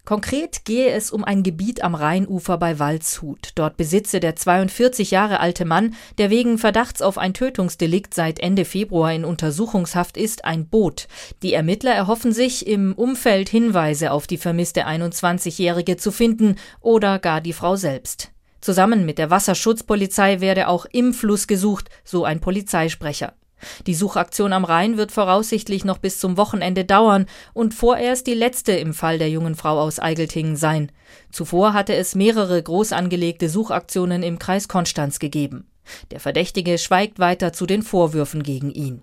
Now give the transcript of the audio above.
Konkret gehe es um ein Gebiet am Rheinufer bei Waldshut. Dort besitze der 42 Jahre alte Mann, der wegen Verdachts auf ein Tötungsdelikt seit Ende Februar in Untersuchungshaft ist, ein Boot. Die Ermittler erhoffen sich, im Umfeld Hinweise auf die vermisste 21-Jährige zu finden oder gar die Frau selbst. Zusammen mit der Wasserschutzpolizei werde auch im Fluss gesucht, so ein Polizeisprecher. Die Suchaktion am Rhein wird voraussichtlich noch bis zum Wochenende dauern und vorerst die letzte im Fall der jungen Frau aus Eigeltingen sein. Zuvor hatte es mehrere groß angelegte Suchaktionen im Kreis Konstanz gegeben. Der Verdächtige schweigt weiter zu den Vorwürfen gegen ihn.